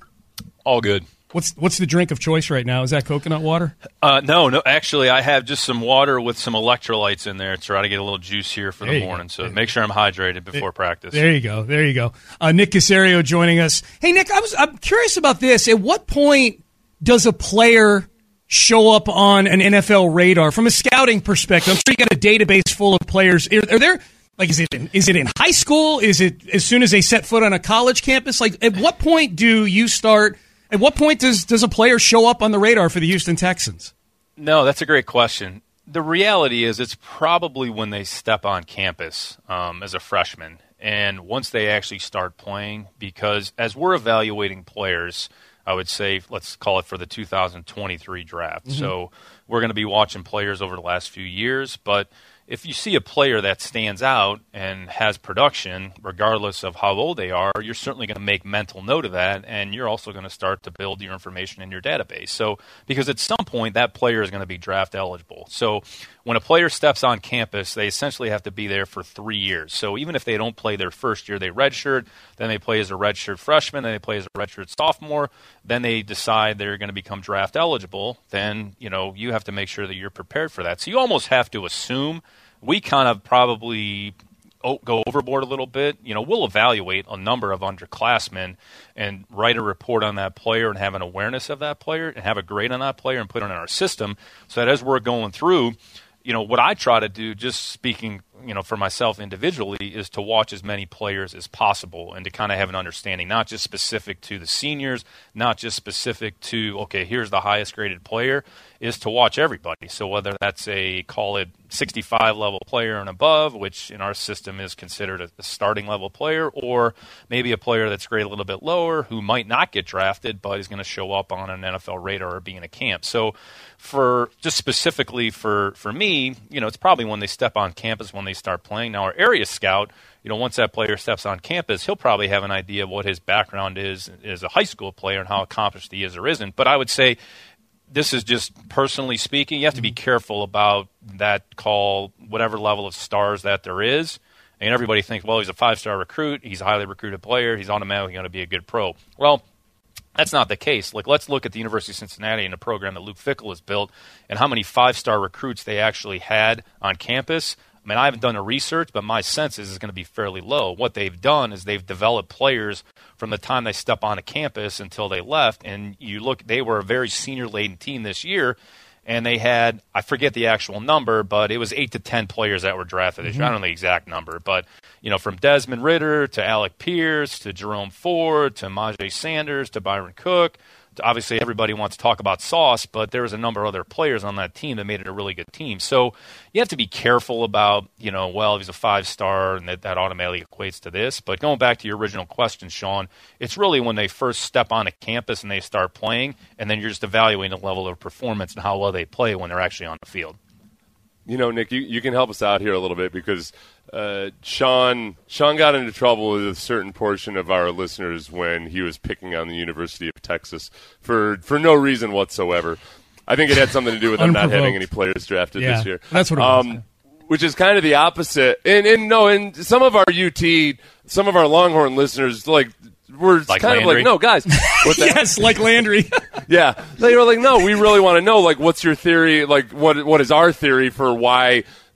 All good. What's the drink of choice right now? Is that coconut water? No. Actually, I have just some water with some electrolytes in there to try to get a little juice here for the morning. So make sure I'm hydrated before practice. There you go. Nick Caserio joining us. Hey, Nick, I'm curious about this. At what point does a player show up on an NFL radar from a scouting perspective? I'm sure you got a database full of players. Are there... is it in high school? Is it as soon as they set foot on a college campus? At what point do you start? At what point does a player show up on the radar for the Houston Texans? No, that's a great question. The reality is it's probably when they step on campus as a freshman. And once they actually start playing, because as we're evaluating players, I would say, let's call it for the 2023 draft. Mm-hmm. So we're going to be watching players over the last few years, but if you see a player that stands out and has production, regardless of how old they are, you're certainly going to make mental note of that, and you're also going to start to build your information in your database. So, because at some point, that player is going to be draft eligible. So, when a player steps on campus, they essentially have to be there for 3 years. So, even if they don't play their first year, they redshirt, then they play as a redshirt freshman, then they play as a redshirt sophomore, then they decide they're going to become draft eligible, then, you have to make sure that you're prepared for that. So, you almost have to assume. We kind of probably go overboard a little bit. We'll evaluate a number of underclassmen and write a report on that player and have an awareness of that player and have a grade on that player and put it in our system so that as we're going through, what I try to do, just speaking, for myself individually, is to watch as many players as possible and to kind of have an understanding, not just specific to the seniors, not just specific to, okay, here's the highest graded player, is to watch everybody. So whether that's call it 65 level player and above, which in our system is considered a starting level player, or maybe a player that's graded a little bit lower who might not get drafted but is going to show up on an NFL radar or be in a camp. So for just specifically for me, it's probably when they step on campus, when they start playing. Now our area scout, once that player steps on campus, he'll probably have an idea of what his background is as a high school player and how accomplished he is or isn't. But I would say, this is just personally speaking, you have to be careful about that call, whatever level of stars that there is. And everybody thinks, well, he's a 5-star recruit, he's a highly recruited player, he's automatically going to be a good pro. Well, that's not the case. Let's look at the University of Cincinnati and the program that Luke Fickell has built and how many 5-star recruits they actually had on campus. I mean, I haven't done the research, but my sense is it's going to be fairly low. What they've done is they've developed players from the time they step onto campus until they left. And you look, they were a very senior-laden team this year, and they had, I forget the actual number, but it was 8 to 10 players that were drafted this year. I don't know the exact number, but from Desmond Ridder to Alec Pierce to Jerome Ford to Majay Sanders to Byron Cook. Obviously, everybody wants to talk about Sauce, but there was a number of other players on that team that made it a really good team. So you have to be careful about, well, he's a 5-star and that automatically equates to this. But going back to your original question, Sean, it's really when they first step onto campus and they start playing, and then you're just evaluating the level of performance and how well they play when they're actually on the field. Nick, you can help us out here a little bit because Sean got into trouble with a certain portion of our listeners when he was picking on the University of Texas for no reason whatsoever. I think it had something to do with them not having any players drafted this year. That's what it was. Which is kind of the opposite. And some of our UT, some of our Longhorn listeners, we're like kind Landry. Of like, no, guys. Yes, like Landry. Yeah. They were like, no, we really want to know, what's your theory? What is our theory for why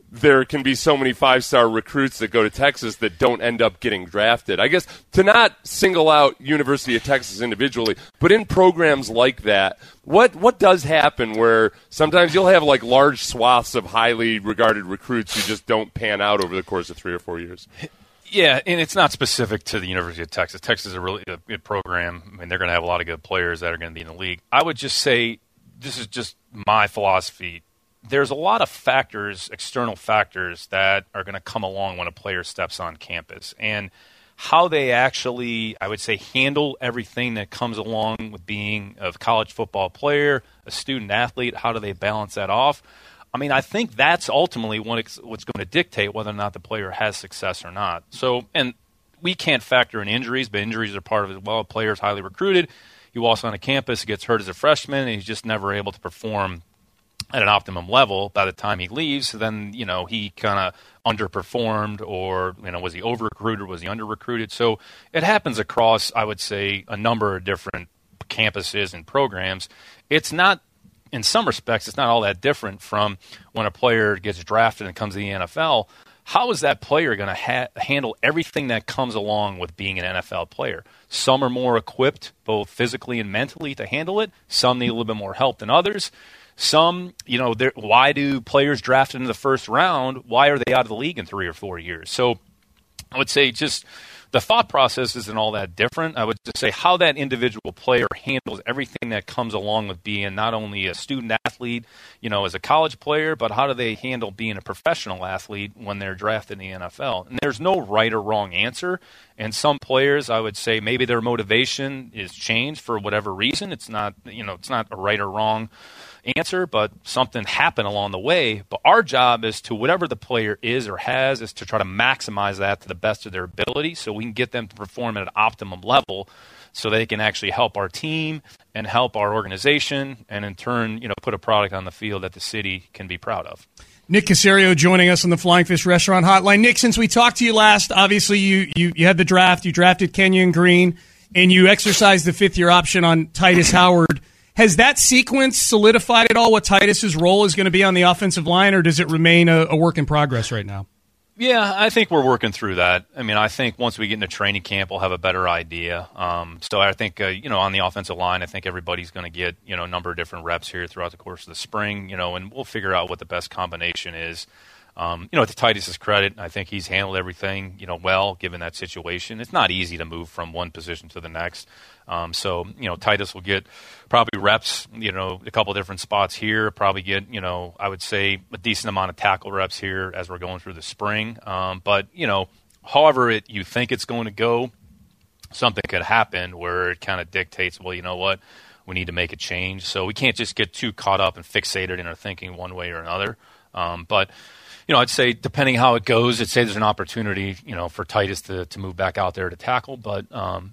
there can be so many 5-star recruits that go to Texas that don't end up getting drafted. I guess to not single out University of Texas individually, but in programs like that, what does happen where sometimes you'll have like large swaths of highly regarded recruits who just don't pan out over the course of 3 or 4 years? Yeah, and it's not specific to the University of Texas. Texas is a really good program. I mean, they're going to have a lot of good players that are going to be in the league. I would just say, this is just my philosophy, there's a lot of factors, external factors, that are going to come along when a player steps on campus. And how they actually, I would say, handle everything that comes along with being a college football player, a student athlete, how do they balance that off? I mean, I think that's ultimately what's going to dictate whether or not the player has success or not. So, and we can't factor in injuries, but injuries are part of it. Well, a player is highly recruited. He walks on a campus, gets hurt as a freshman, and he's just never able to perform at an optimum level by the time he leaves. So then, he kind of underperformed, or, was he over-recruited, was he under-recruited? So it happens across, I would say, a number of different campuses and programs. It's not, in some respects, it's not all that different from when a player gets drafted and comes to the NFL. How is that player going to handle everything that comes along with being an NFL player? Some are more equipped, both physically and mentally, to handle it. Some need a little bit more help than others. Some, why do players drafted in the first round, why are they out of the league in 3 or 4 years? So I would say just the thought process isn't all that different. I would just say how that individual player handles everything that comes along with being not only a student athlete, as a college player, but how do they handle being a professional athlete when they're drafted in the NFL? And there's no right or wrong answer. And some players, I would say, maybe their motivation is changed for whatever reason. It's not, it's not a right or wrong answer, but something happened along the way. But our job is to, whatever the player is or has, is to try to maximize that to the best of their ability so we can get them to perform at an optimum level so they can actually help our team and help our organization, and in turn, put a product on the field that the city can be proud of. Nick Caserio joining us on the Flying Fish Restaurant Hotline. Nick, since we talked to you last, obviously you had the draft, you drafted Kenyon Green, and you exercised the fifth-year option on Titus Howard. Has that sequence solidified at all what Titus's role is going to be on the offensive line, or does it remain a work in progress right now? Yeah, I think we're working through that. I mean, I think once we get into training camp, we'll have a better idea. So I think, on the offensive line, I think everybody's going to get, a number of different reps here throughout the course of the spring, and we'll figure out what the best combination is. To Titus's credit, I think he's handled everything, well, given that situation. It's not easy to move from one position to the next. So Titus will get probably reps, a couple of different spots here, probably get, I would say a decent amount of tackle reps here as we're going through the spring. But however you think it's going to go, something could happen where it kind of dictates, well, you know what, we need to make a change. So we can't just get too caught up and fixated in our thinking one way or another. But I'd say depending how it goes, I'd say there's an opportunity, for Titus to move back out there to tackle. But,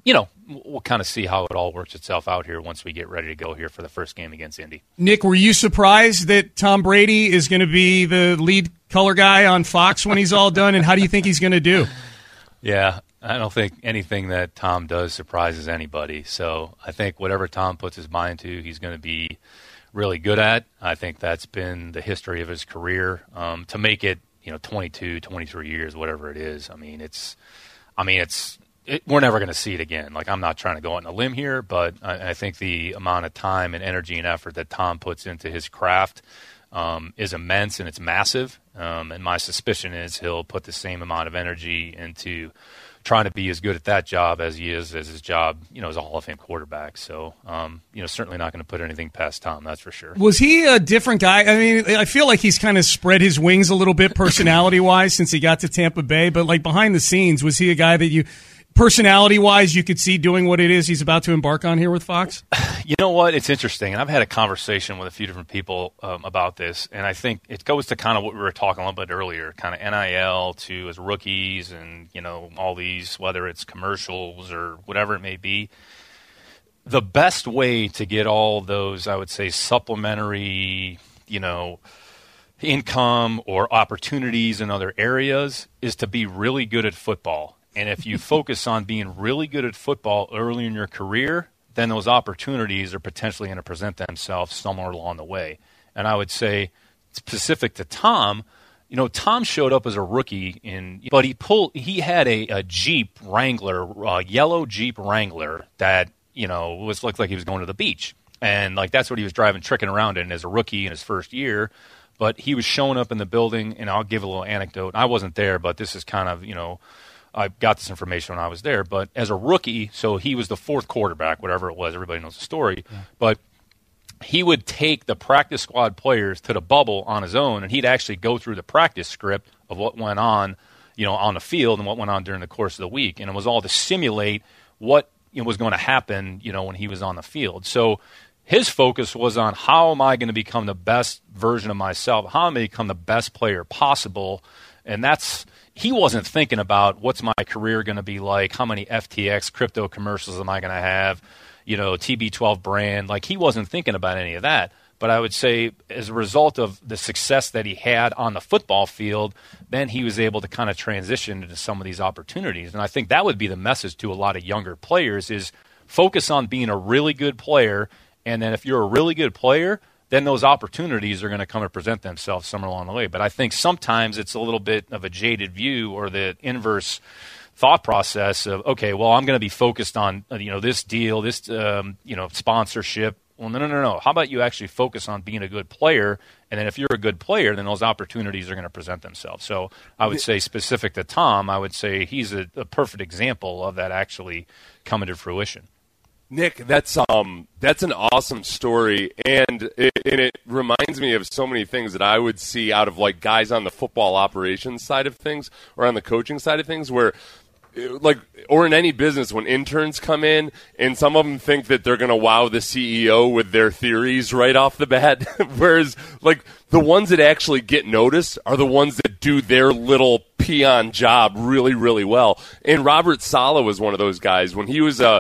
we'll kind of see how it all works itself out here once we get ready to go here for the first game against Indy. Nick, were you surprised that Tom Brady is going to be the lead color guy on Fox when he's all done? And how do you think he's going to do? Yeah, I don't think anything that Tom does surprises anybody. So I think whatever Tom puts his mind to, he's going to be really good at. I think that's been the history of his career. To make it, 22, 23 years, whatever it is. We're never going to see it again. Like, I'm not trying to go out on a limb here, but I think the amount of time and energy and effort that Tom puts into his craft is immense, and it's massive. And my suspicion is he'll put the same amount of energy into trying to be as good at that job as he is as his job, as a Hall of Fame quarterback. So, certainly not going to put anything past Tom, that's for sure. Was he a different guy? I mean, I feel like he's kind of spread his wings a little bit personality-wise since he got to Tampa Bay, but like behind the scenes, was he a guy that you, personality-wise, you could see doing what it is he's about to embark on here with Fox? You know what? It's interesting, and I've had a conversation with a few different people about this, and I think it goes to kind of what we were talking a little bit earlier, kind of NIL to as rookies and, all these, whether it's commercials or whatever it may be. The best way to get all those, I would say, supplementary, income or opportunities in other areas is to be really good at football. And if you focus on being really good at football early in your career, then those opportunities are potentially going to present themselves somewhere along the way. And I would say, specific to Tom, Tom showed up as a rookie, but he had a Jeep Wrangler, yellow Jeep Wrangler that, looked like he was going to the beach. And that's what he was driving, tricking around in as a rookie in his first year. But he was showing up in the building, and I'll give a little anecdote. I wasn't there, but this is kind of, I got this information when I was there. But as a rookie, so he was the fourth quarterback, whatever it was. Everybody knows the story. Yeah. But he would take the practice squad players to the bubble on his own, and he'd actually go through the practice script of what went on, on the field and what went on during the course of the week. And it was all to simulate what was going to happen, when he was on the field. So his focus was on how am I going to become the best version of myself? How am I going to become the best player possible? And he wasn't thinking about what's my career going to be like, how many FTX crypto commercials am I going to have, TB12 brand. He wasn't thinking about any of that. But I would say as a result of the success that he had on the football field, then he was able to kind of transition into some of these opportunities. And I think that would be the message to a lot of younger players is focus on being a really good player. And then if you're a really good player, then those opportunities are going to come and present themselves somewhere along the way. But I think sometimes it's a little bit of a jaded view or the inverse thought process of, okay, well, I'm going to be focused on, this deal, this, sponsorship. Well, no. How about you actually focus on being a good player? And then if you're a good player, then those opportunities are going to present themselves. So I would say specific to Tom, I would say he's a perfect example of that actually coming to fruition. Nick, that's an awesome story, and it reminds me of so many things that I would see out of guys on the football operations side of things or on the coaching side of things where or in any business when interns come in and some of them think that they're going to wow the CEO with their theories right off the bat, whereas the ones that actually get noticed are the ones that do their little peon job really, really well. And Robert Saleh was one of those guys when he was a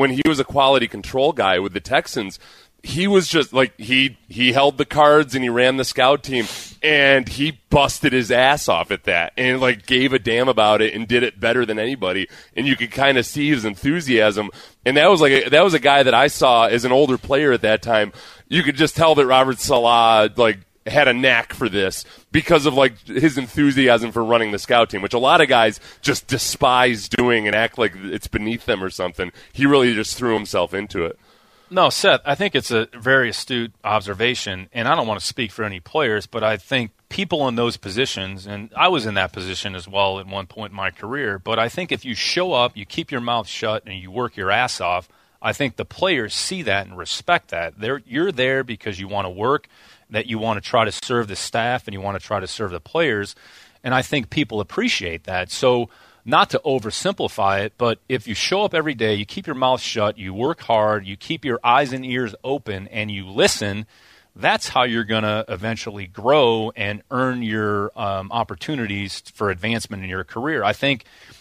quality control guy with the Texans. He was just he held the cards and he ran the scout team and he busted his ass off at that and gave a damn about it and did it better than anybody. And you could kind of see his enthusiasm. And that was a guy that I saw as an older player at that time. You could just tell that Robert Saleh had a knack for this because of his enthusiasm for running the scout team, which a lot of guys just despise doing and act like it's beneath them or something. He really just threw himself into it. No, Seth, I think it's a very astute observation, and I don't want to speak for any players, but I think people in those positions, and I was in that position as well at one point in my career, but I think if you show up, you keep your mouth shut, and you work your ass off, I think the players see that and respect that. You're there because you want to work, that you want to try to serve the staff, and you want to try to serve the players, and I think people appreciate that. So not to oversimplify it, but if you show up every day, you keep your mouth shut, you work hard, you keep your eyes and ears open, and you listen, that's how you're going to eventually grow and earn your opportunities for advancement in your career. I think,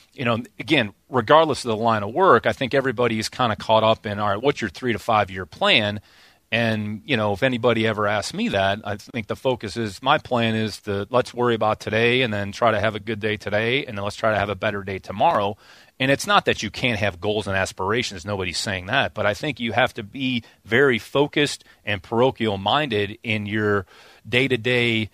again, regardless of the line of work, I think everybody's kind of caught up in, all right, what's your 3 to 5 year plan? And, if anybody ever asks me that, I think the focus is, my plan is let's worry about today and then try to have a good day today and then let's try to have a better day tomorrow. And it's not that you can't have goals and aspirations. Nobody's saying that. But I think you have to be very focused and parochial-minded in your day-to-day,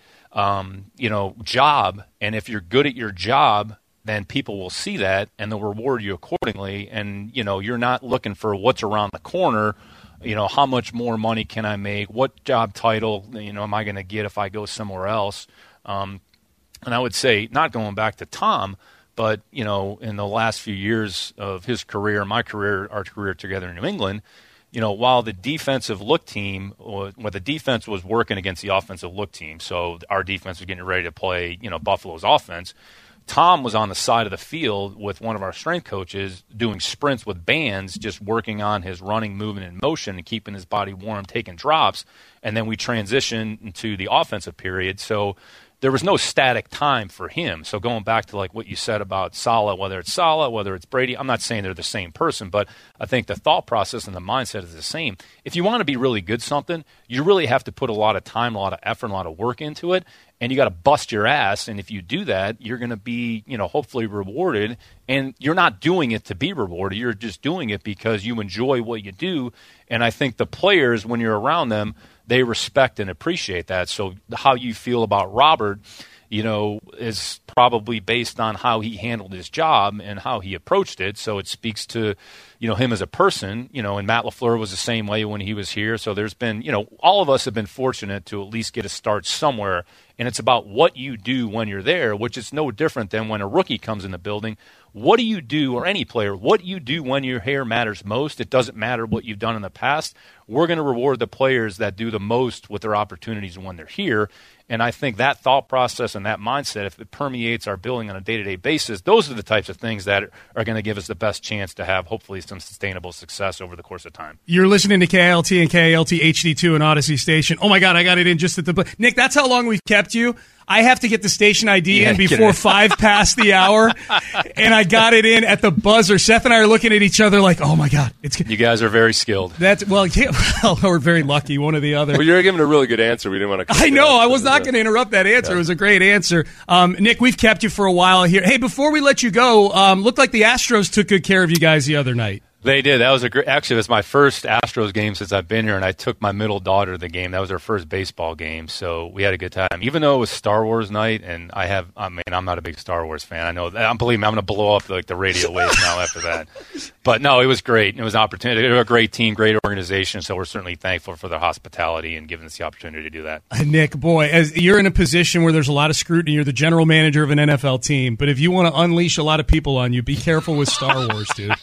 job. And if you're good at your job, then people will see that and they'll reward you accordingly. And, you're not looking for what's around the corner. How much more money can I make? What job title, am I going to get if I go somewhere else? And I would say, not going back to Tom, but, in the last few years of his career, my career, our career together in New England, while the defensive look team, the defense was working against the offensive look team, so our defense was getting ready to play, Buffalo's offense, Tom was on the side of the field with one of our strength coaches doing sprints with bands, just working on his running, movement, and motion and keeping his body warm, taking drops. And then we transitioned into the offensive period. So there was no static time for him. So going back to what you said about Saleh, whether it's Brady, I'm not saying they're the same person, but I think the thought process and the mindset is the same. If you want to be really good at something, you really have to put a lot of time, a lot of effort, and a lot of work into it. And you got to bust your ass. And if you do that, you're going to be, hopefully rewarded. And you're not doing it to be rewarded. You're just doing it because you enjoy what you do. And I think the players, when you're around them, they respect and appreciate that. So how you feel about Robert, is probably based on how he handled his job and how he approached it. So it speaks to, him as a person, and Matt LaFleur was the same way when he was here. So there's been, all of us have been fortunate to at least get a start somewhere. And it's about what you do when you're there, which is no different than when a rookie comes in the building. What do you do, or any player, what do you do when your hair matters most? It doesn't matter what you've done in the past. We're going to reward the players that do the most with their opportunities when they're here. And I think that thought process and that mindset, if it permeates our building on a day-to-day basis, those are the types of things that are going to give us the best chance to have, hopefully, some sustainable success over the course of time. You're listening to KLT and KLT HD2 and Odyssey Station. Oh, my God, I got it in just at the – Nick, that's how long we've kept you. I have to get the station ID in before 5 past the hour, and I got it in at the buzzer. Seth and I are looking at each other like, oh, my God. You guys are very skilled. We're very lucky, one or the other. Well, you're giving a really good answer. We didn't want to – I know. I was not going to interrupt that answer. Yeah. It was a great answer. Nick, we've kept you for a while here. Hey, before we let you go, looked like the Astros took good care of you guys the other night. They did. That was actually, it was my first Astros game since I've been here, and I took my middle daughter to the game. That was her first baseball game, so we had a good time. Even though it was Star Wars night, and I'm not a big Star Wars fan. I know that. Believe me, I'm going to blow up the radio waves now after that. But no, it was great. It was an opportunity. They're a great team, great organization, so we're certainly thankful for their hospitality and giving us the opportunity to do that. Nick, boy, as you're in a position where there's a lot of scrutiny, you're the general manager of an NFL team, but if you want to unleash a lot of people on you, be careful with Star Wars, dude.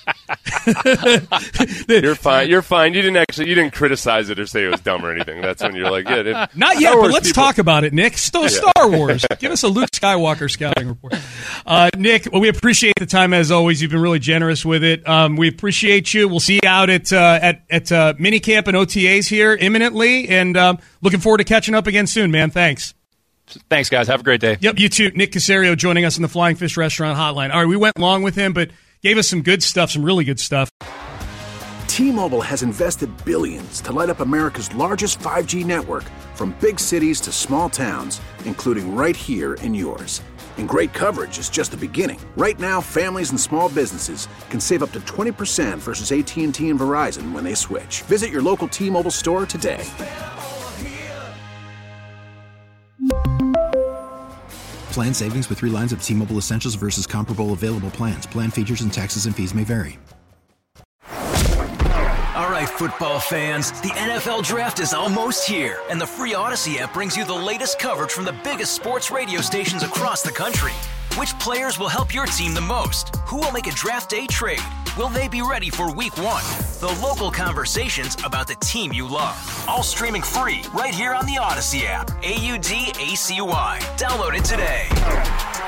You're fine. You didn't criticize it or say it was dumb or anything. That's when you're like, yeah. Not yet, but let's talk about it, Nick. Star Wars. Give us a Luke Skywalker scouting report. Nick, we appreciate the time as always. You've been really generous with it. We appreciate you. We'll see you out at minicamp and OTAs here imminently, and looking forward to catching up again soon, man. Thanks. Thanks, guys. Have a great day. Yep, you too. Nick Caserio joining us in the Flying Fish Restaurant Hotline. All right, we went long with him, but gave us some good stuff, some really good stuff. T-Mobile has invested billions to light up America's largest 5G network, from big cities to small towns, including right here in yours. And great coverage is just the beginning. Right now, families and small businesses can save up to 20% versus AT&T and Verizon when they switch. Visit your local T-Mobile store today. Plan savings with 3 lines of T-Mobile Essentials versus comparable available plans. Plan features and taxes and fees may vary. All right, football fans, the NFL Draft is almost here, and the free Odyssey app brings you the latest coverage from the biggest sports radio stations across the country. Which players will help your team the most? Who will make a draft day trade? Will they be ready for week 1? The local conversations about the team you love. All streaming free right here on the Odyssey app. AUDACY. Download it today.